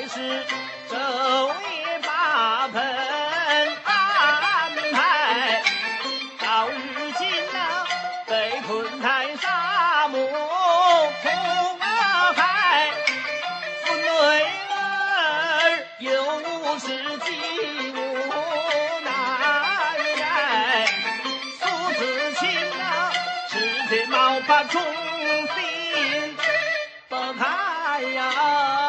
才是昼夜把盆安排。到如今啊，被困在沙漠苦海，父女儿又无是饥无奈，父子亲啊，吃天毛发忠心不开呀。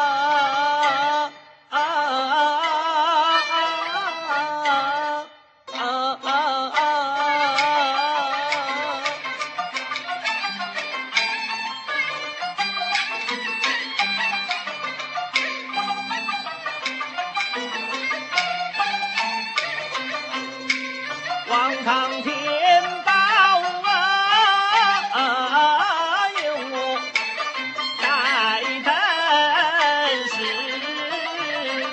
望苍天道啊，有我在等时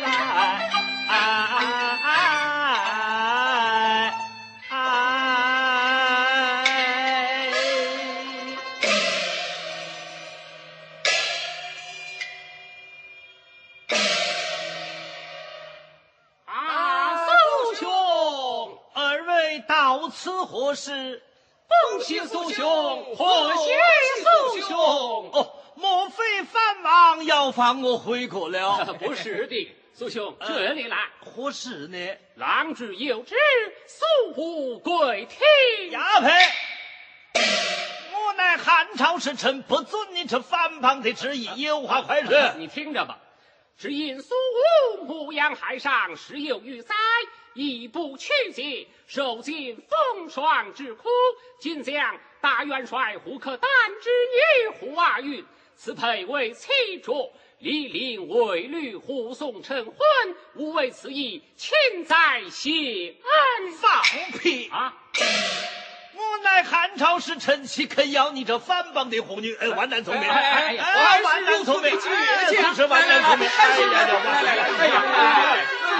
苏兄， 二位到此何事？ 恭喜苏兄，贺喜苏兄。 哦，莫非藩王要放我回国了？ 不是的，苏兄，这里来。 何事呢？ 郎之有旨，苏武跪听。 呀呸！我乃汉朝时臣，不遵你这反叛的旨意，有话快说。 你听着吧。只因苏武牧羊海上，时有余灾，亦不去节，受尽风霜之苦。今将大元帅胡可丹之女胡阿玉赐配为妻卓，李陵为律护送成婚，吾为此意，亲在谢恩。 放屁啊！ 我乃汉朝时臣，岂肯要你这反邦的妇女？万难聪明！ 哎万难聪明！真是万难聪明！哎呀，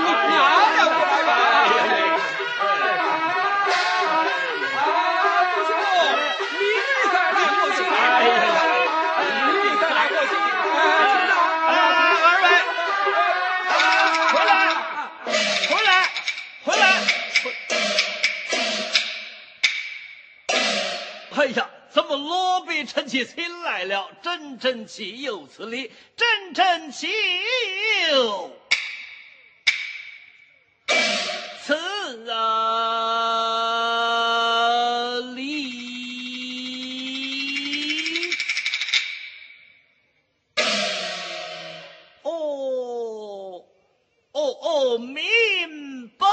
哎呀，怎么罗被臣妾请来了？真岂有此理！真岂有此理！明白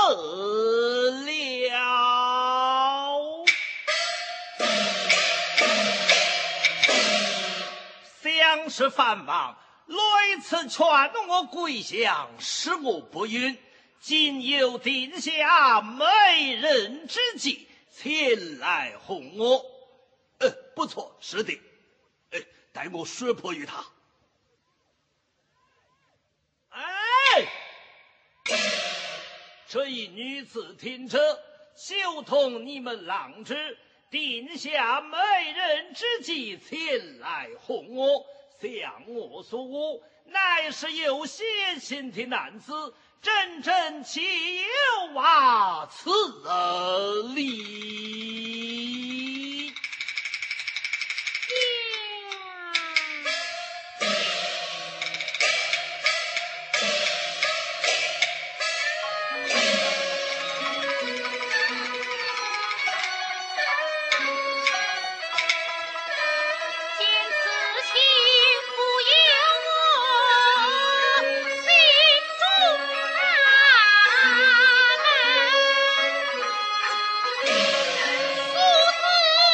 了。想是藩王屡次劝我归降，使我不允，今有定下美人之计，前来哄我。不错，是的。待我说破于他。这一女子听着，休同你们郎之，定下美人之计，前来哄我。向我所悟，乃是有邪心的男子，真岂有此理！ 苏子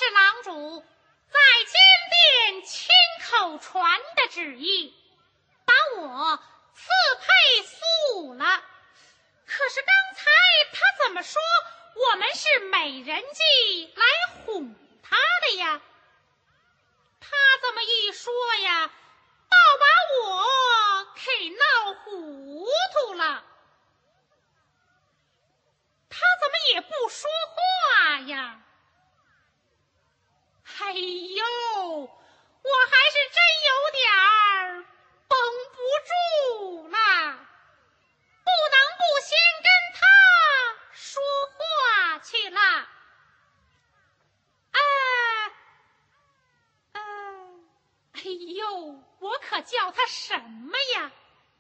是郎主在金殿亲口传的旨意，把我赐配苏武了。可是刚才他怎么说我们是美人计来哄他的呀？他这么一说呀，倒把我给闹糊涂了。他怎么也不说话呀？哎呦，我还是真有点儿绷不住啦，不能不先跟他说话去了。哎呦，我可叫他什么呀？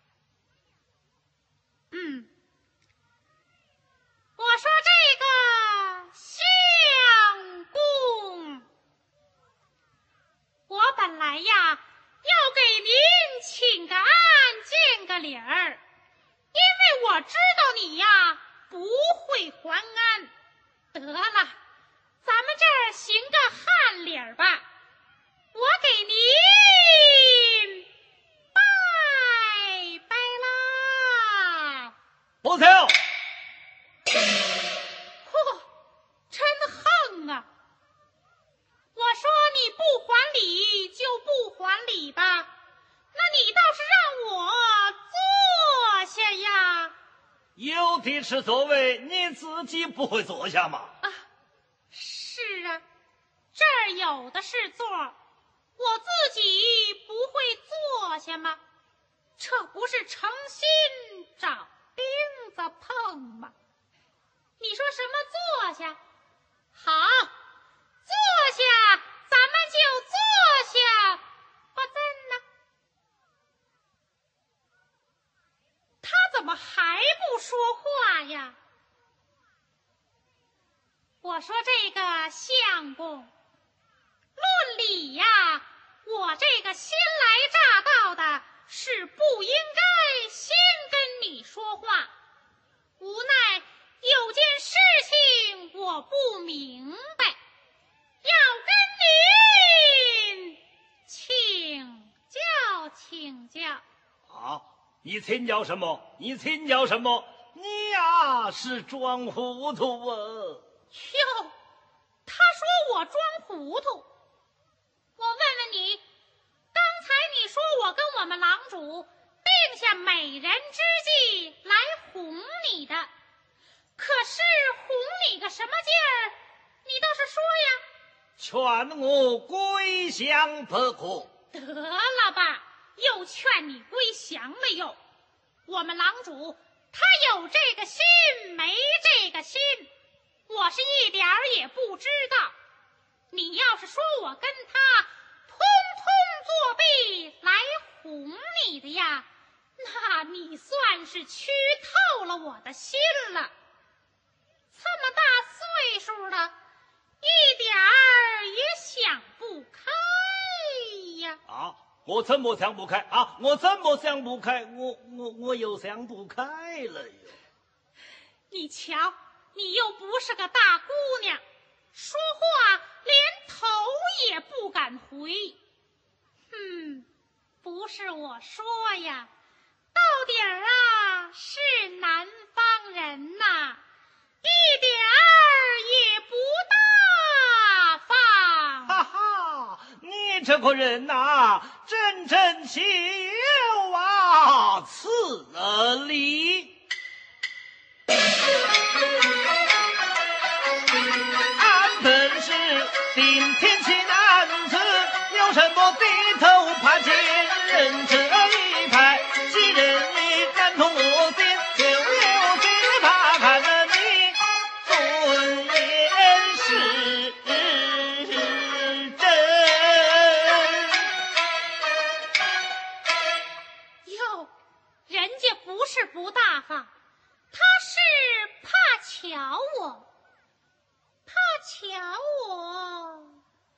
我说这个相公，我本来呀要给您请个安见个礼儿，因为我知道你呀不会还安。得了，咱们这儿行个汉礼儿吧，我给您拜拜啦。 不行， 真横啊！我说你不还礼就不还礼吧，那你倒是让我坐下呀。 有的是座位，你自己不会坐下吗？ 是啊，这儿有的是座，我自己不会坐下吗？这不是诚心找钉子碰吗？你说什么坐下？好，坐下，咱们就坐下。不真呢？他怎么还不说话呀？我说这个相公，论理呀，我这个新来乍到的是不应该先跟你说话，无奈有件事情我不明白，要跟您请教请教。 你请教什么？你请教什么？你呀是装糊涂啊！ 哟，他说我装糊涂。我问问你，刚才你说我跟我们郎主定下美人之计来哄你的，可是哄你个什么劲儿？你倒是说呀！劝我归降不可。 得了吧，又劝你归降了又。我们郎主他有这个心没这个心，我是一点儿也不知道。你要是说我跟他通通作弊来哄你的呀，那你算是屈透了我的心了。这么大岁数了，一点儿也想不开呀。 我怎么想不开啊？我怎么想不开？我又想不开了哟。 你瞧，你又不是个大姑娘，说话连头也不敢回。不是我说呀，到底儿啊是南方人呐，一点儿也不大方。 哈哈，你这个人呐，真正岂有啊此理！俺本是顶天起男子，有什么低头怕见人这一派？既然你感同我心，就有这大看的你尊严是真。 哟，人家不是不大方，他是怕瞧我，怕瞧我。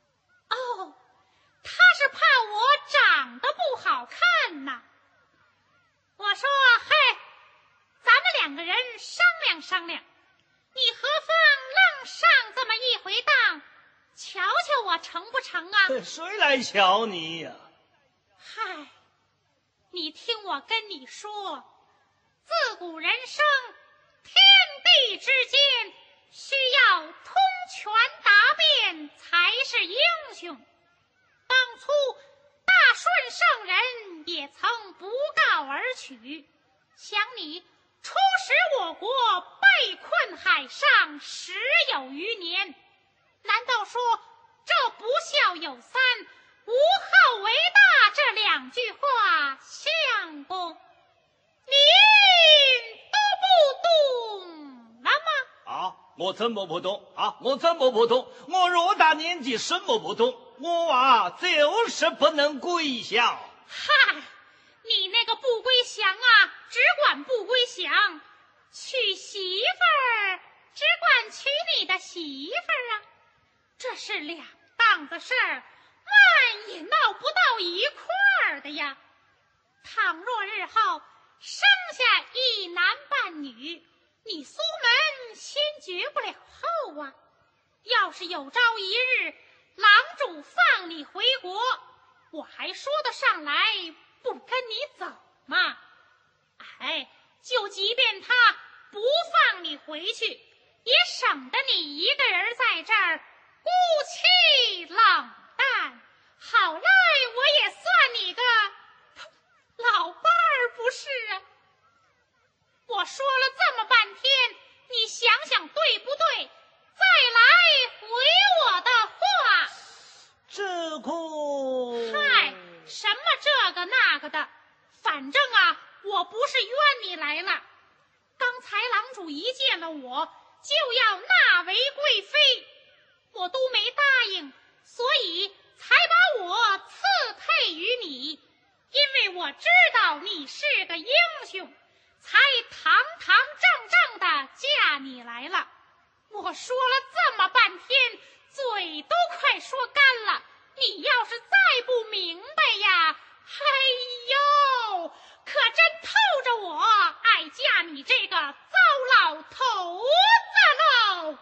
他是怕我长得不好看呐。我说，嘿，咱们两个人商量商量，你何妨愣上这么一回当， 瞧瞧我成不成啊？ 谁来瞧你呀？ 嗨，你听我跟你说，自古人生，天地之间，需要通权达变才是英雄。当初大顺圣人也曾不告而取，想你出使我国，被困海上10有余年，难道说这不孝有三，无后为大这2句话像不？您都不懂了吗？ 啊，我怎么不懂啊？我怎么不懂？我偌大年纪什么不懂？我啊，就是不能归降。 嗨，你那个不归降啊，只管不归降，娶媳妇儿只管娶你的媳妇儿啊，这是2档子事儿，慢也闹不到一块儿的呀。倘若日后生下一男半女，你苏门先绝不了后啊。要是有朝一日郎主放你回国，我还说得上来不跟你走吗？哎，就即便他不放你回去，也省得你一个人在这儿孤凄冷淡。好赖我也算你个老伴儿不是啊？我说了这么半天，你想想对不对？再来回我的话。 这个， 嗨，什么这个那个的，反正啊，我不是冤你来了。刚才郎主一见了我，就要纳为贵妃，我都没答应，所以才把我赐配于你。因为我知道你是个英雄，才堂堂正正的嫁你来了。我说了这么半天，嘴都快说干了，你要是再不明白呀，哎呦，可真透着我爱嫁你这个糟老头子喽。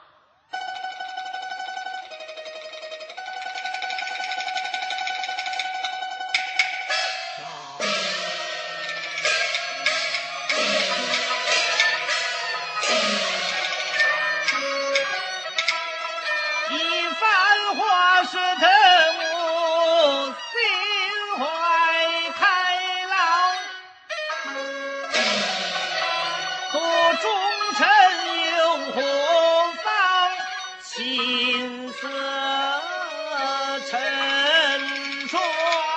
一番话说得我心怀开朗，可忠臣又何妨，琴瑟成双。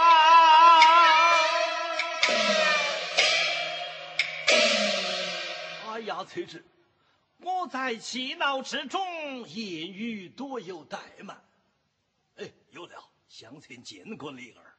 哎呀，崔植，我在气恼之中，言语多有怠慢。哎，有了，向前见过灵儿。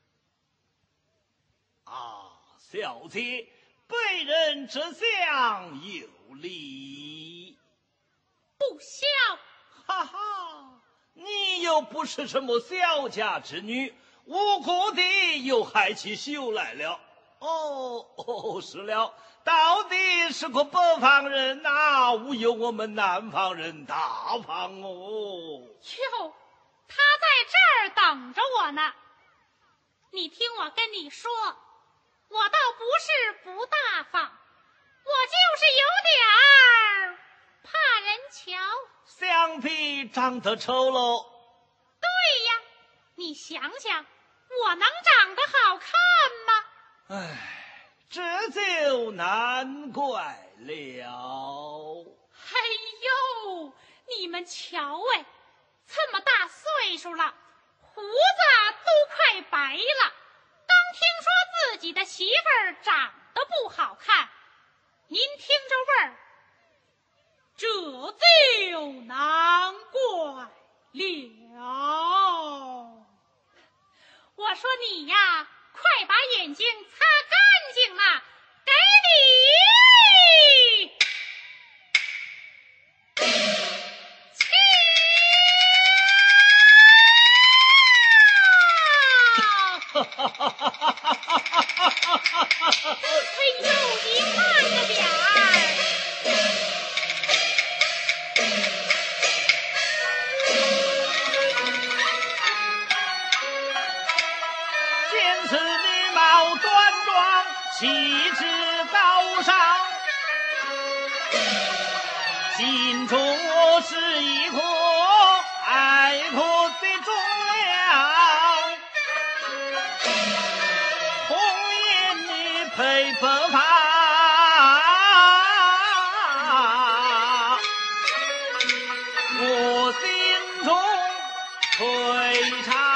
啊，小姐，被人之相有礼。 不孝， 哈哈，你又不是什么小家之女，无辜地又害起羞来了。哦，是了，到底是个北方人呐，无有我们南方人大方哦。 哟，他在这儿等着我呢。你听我跟你说，我倒不是不大方，我就是有点儿怕人瞧。 想必长得丑喽。 对呀，你想想，我能长得好看吗？ 唉，这就难怪了。 哎呦，你们瞧哎，这么大岁数了，胡子都快白了，刚听说自己的媳妇儿长得不好看，您听着味儿，这就难怪了。我说你呀，快把眼睛擦干净了，给你哎呦，你慢着点儿。 心中是一颗爱国的忠良，红颜女配白发，我心中惴怅。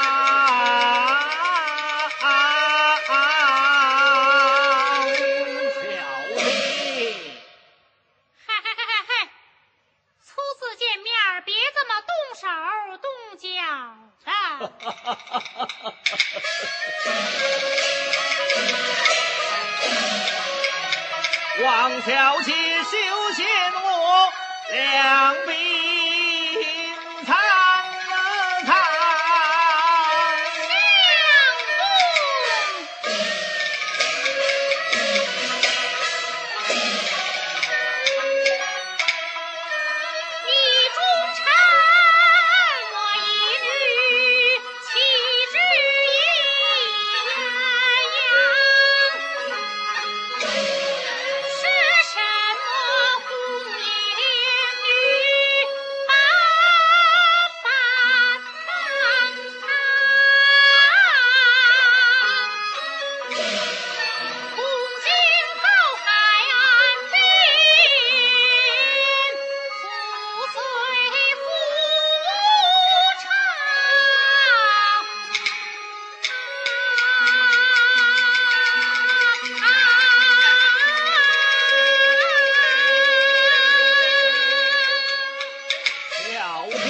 王小姐休嫌我两鬓苍苍， 你忠臣我一日弃之一阳，是什么红颜女白发苍苍，从今后海岸边，复随夫小姐，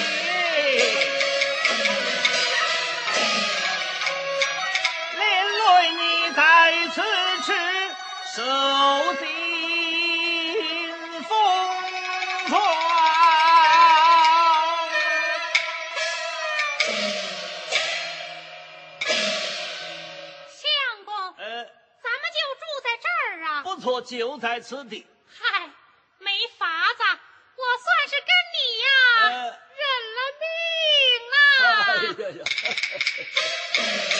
连累你在此吃受尽风霜。 相公，咱们就住在这儿啊。 不错，就在此地。 嗨，没法子，我算是跟你呀、认了命啊！ 哎呀呀！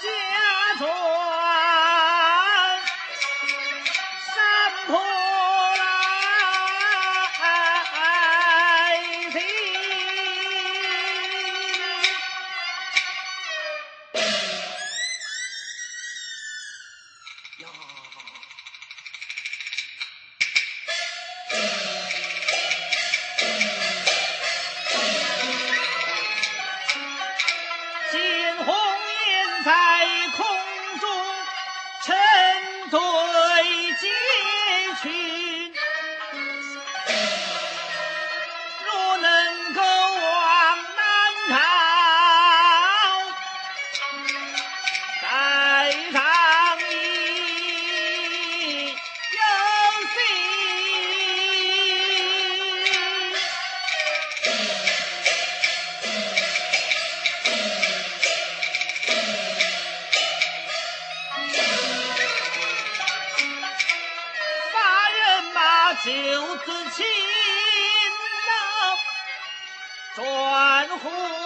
家转山坡来的呀，金鸿雁在空中沉对结群，若能够往南逃，带上你有心。发人马九字亲呐，转回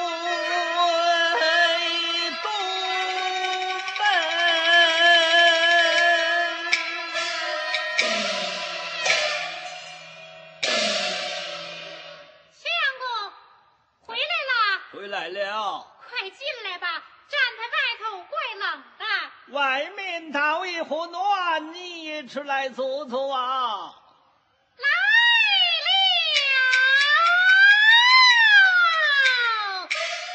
东相公，回来啦！ 回来了， 快进来吧，站在外头怪冷的。 外面倒一壶暖，你也出来坐坐啊。 来了！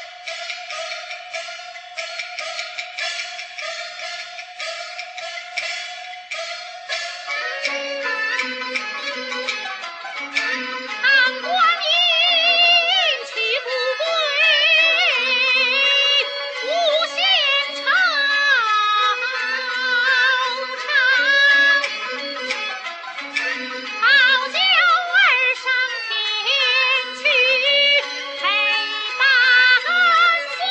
看过您去不归，无限惆怅。好叫儿上天去陪伴父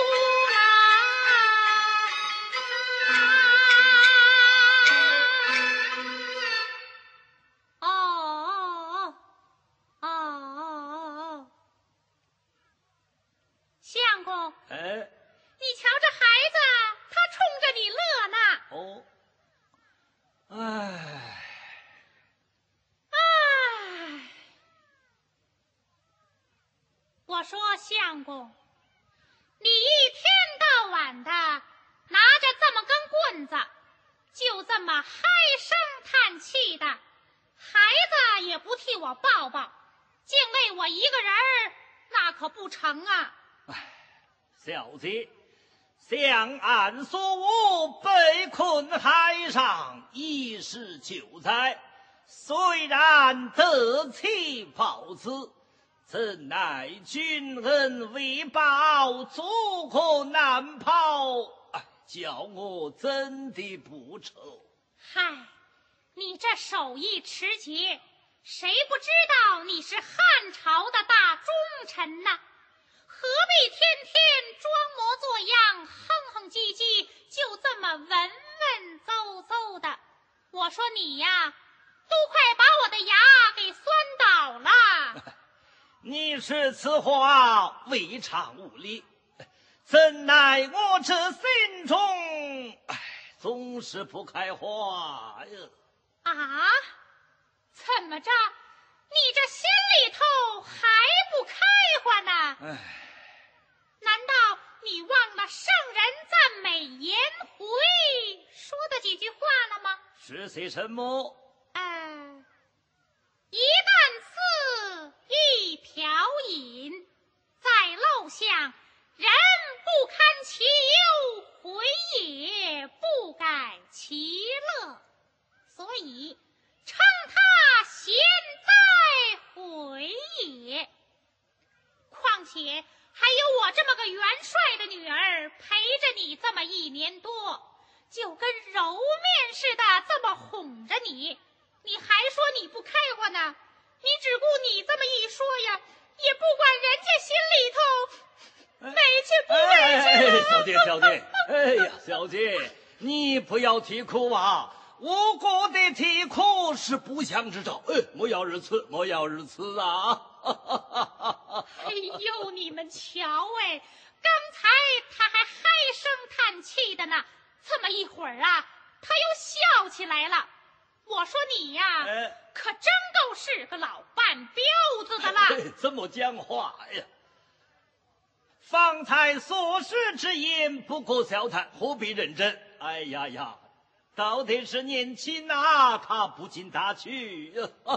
郎。哦，相公， 哎， 你瞧这孩子，他冲着你乐呢。 哦，哎， 唉，我说相公，你一天到晚的拿着这么根棍子，就这么唉声叹气的，孩子也不替我抱抱，净累我一个人儿，那可不成啊！ 小姐，向岸所误，被困海上已是9载，虽然得其报此，怎奈君恩未报，足可难报，叫我怎地不愁？ 嗨，你这手艺持节，谁不知道你是汉朝的大忠臣呢？何必天天装模作样、哼哼唧唧，就这么文文绉绉的？我说你呀，都快把我的牙给酸倒了！ 你说此话未尝无理，怎奈我这心中总是不开花呀。 啊？怎么着？你这心里头还不开花呢？难道你忘了圣人赞美颜回说的几句话了吗？ 是些什么？ 一担刺，一瓢饮，在陋巷，人不堪其忧，回也不改其乐，所以称他贤哉回也。况且还有我这么个元帅的女儿陪着你这么1年多，就跟揉面似的这么哄着你，你还说你不开花呢？你只顾你这么一说呀，也不管人家心里头委屈不委屈了。 小姐，小姐，哎呀，小姐，你不要啼哭啊！我国的啼哭是不祥之兆，莫要如此，莫要如此啊！ 哎呦，你们瞧，刚才他还唉声叹气的呢， 一会儿啊，他又笑起来了。我说你呀，可真够是个老半彪子的了。 怎么讲话呀？方才所说之言不过笑谈，何必认真？哎呀呀，到底是年轻啊，他不进大去。 你倒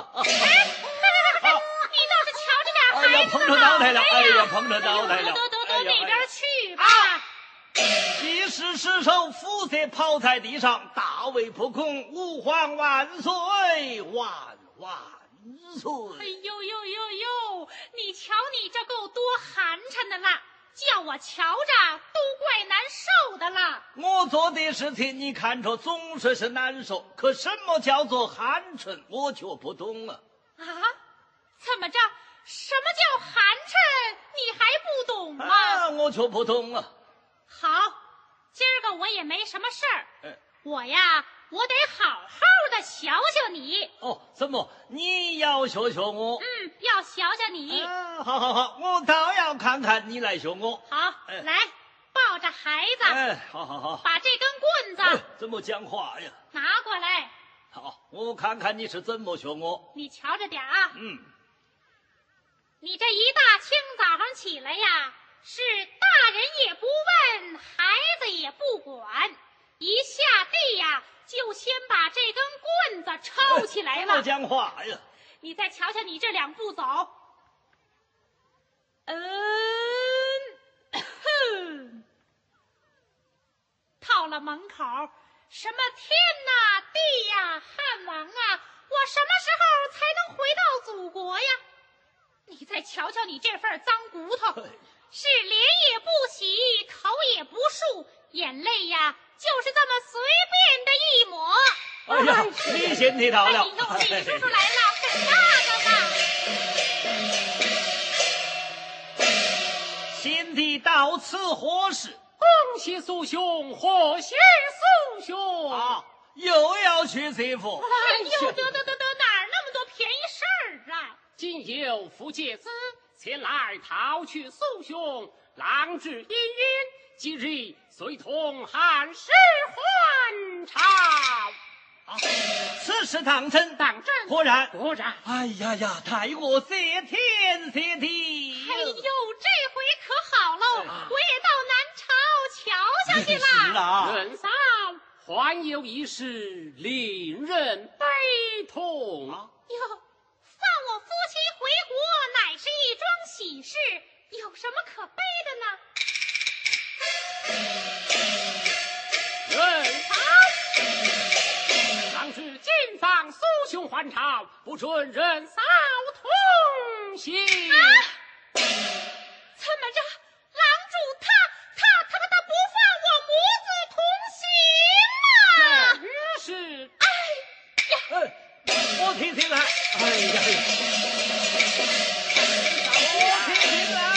是瞧着点孩子。 哎呀，碰着脑袋了！哎呀，碰着脑袋了！ 得哪边去吧。 即使失手，肤色抛在地上，大为不公。吾皇万岁，万岁！ 哎呦，你瞧你这够多寒碜的了，叫我瞧着都怪难受的了。 我做的事情你看着总是难受，可什么叫做寒碜，我却不懂啊！ 啊？怎么着？什么叫寒碜？你还不懂吗？ 啊，我却不懂啊。 好，今儿个我也没什么事儿，我得好好的学学你。 哦，怎么你要学学我？ 要学学你。 好，我倒要看看你来学我。 好，来抱着孩子。 好， 把这根棍子。 怎么讲话呀？ 拿过来。 好，我看看你是怎么学我。 你瞧着点啊。你这一大清早上起来呀，是大人也不问，孩子也不管，一下地呀，就先把这根棍子抄起来了。 怎么讲话呀？ 你再瞧瞧你这两步走。到了门口，什么天呐地呀汉王啊，我什么时候才能回到祖国呀？你再瞧瞧你这份脏骨头，是脸也不洗，头也不漱，眼泪呀就是这么随便的一抹。 哎呀，你先提到了。 哎呦，李叔叔来了，那个嘛。 贤弟到此何事？ 恭喜苏兄，贺喜苏兄啊！又要娶媳妇？ 哎呦，得，哪儿那么多便宜事儿啊？ 今有夫介子前来讨取苏兄，郎至姻缘，今日随同汉室还朝。 此事当真？ 当真。 果然。 哎呀，太过谢天谢地。 哎呦，这回可好喽，我也到南朝瞧瞧去了。 是啊， 人嫂还有一事令人悲痛。 哟，放我夫妻回国乃是一桩喜事，有什么可悲的呢？ 人嫂，当知今访苏兄还朝，不准人嫂同行。 怎么着？郎主他不放我母子同行啊？ 于是， 我听听来。哎呀，我听听来。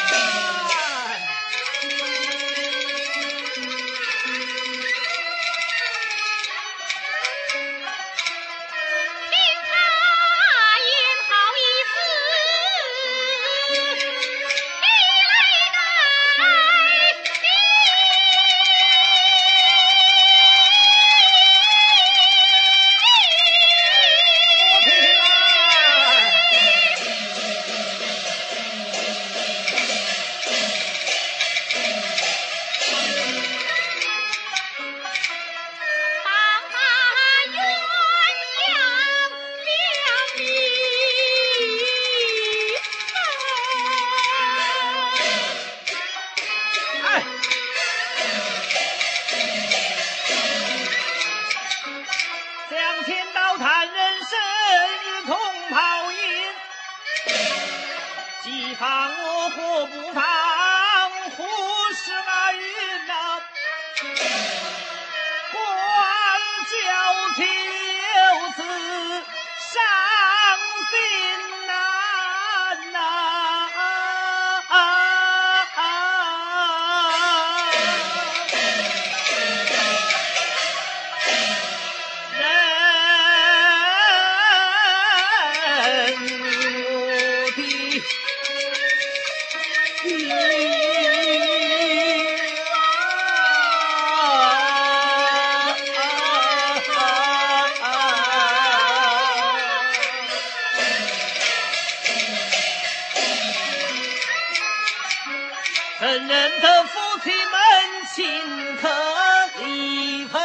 顷刻离分。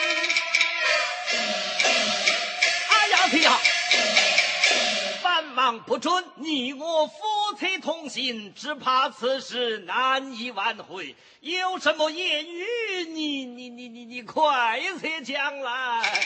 哎呀天呀！繁忙不准，你我夫妻同行，只怕此事难以挽回。有什么言语，你快些讲来。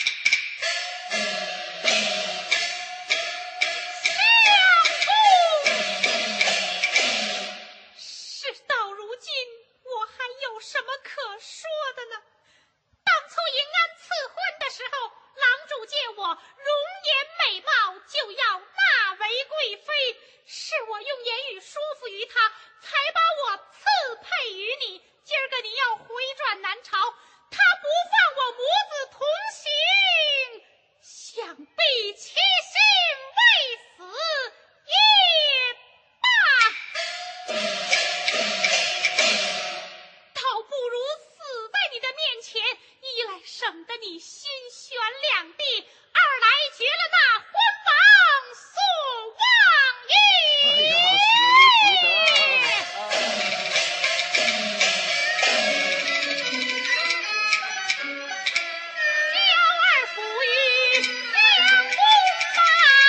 事到如今，我还有什么可说的呢？当初迎安赐婚的时候，郎主见我容颜美貌，就要纳为贵妃，是我用言语说服于他，才把我赐配于你。今儿个你要回转南朝，他不放我母子同行，想必其心未死也罢。倒不如死在你的面前，一来省得你心悬两地，二来绝了那婚王所望也。娇儿抚育两公宝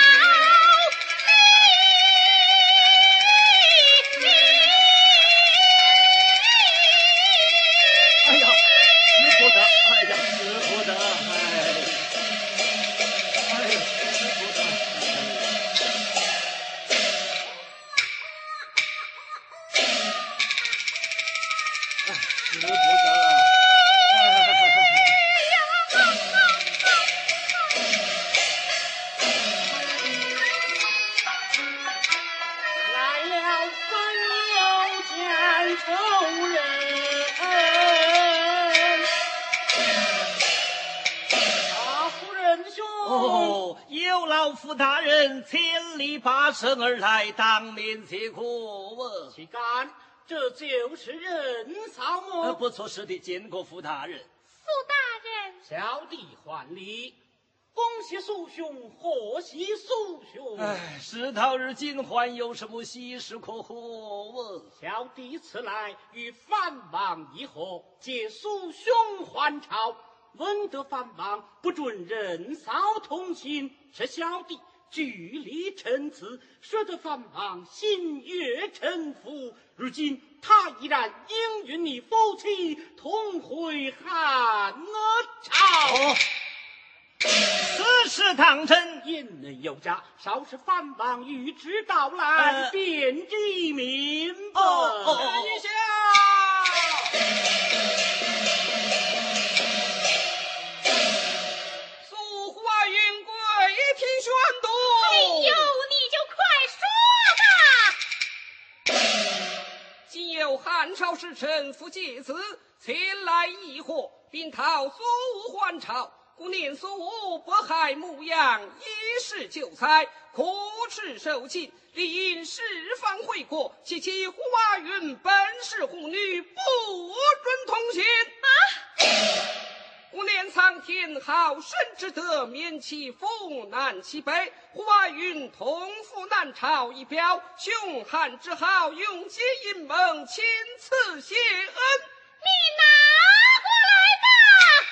哎呀，使不得！哎呀，使不得！哎呀，使不得！使不得！ 来了分友见仇人，夫人兄。 哦，有劳夫大人千里跋涉而来，当面谢苦。 岂敢，这就是人骚么？ 不错，是的，见过夫大人。 傅大人， 小弟还礼，恭喜叔兄，贺喜叔兄。 哎，事到如今，还有什么喜事可贺？ 小弟此来与藩王议和，借叔兄还朝，闻得藩王不准人骚同行，是小弟据理陈词，说得藩王心悦诚服。如今他依然应允你夫妻同回汉朝。 哦，此事当真？ 言能有诈，稍是藩王预知到来，便知明白。 一下。 素花云贵听宣读。 哎呦，你就快说吧。 今有汉朝使臣傅介子前来议和，并讨苏武还朝，故念苏武迫害牧羊，以示救灾，可耻受尽，理应释放回国。其花云本是妇女，不准同行。故念苍天好生之德，免其风南其北，花云同赴南朝一表，凶悍之好，永结阴盟，亲赐谢恩。 你拿过来吧。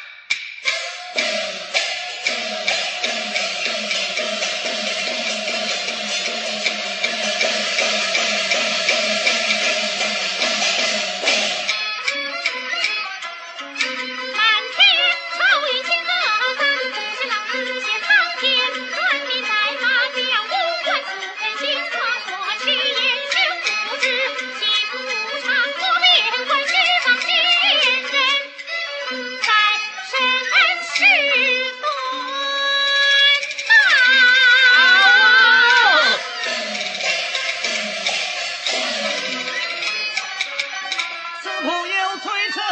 此仆有推车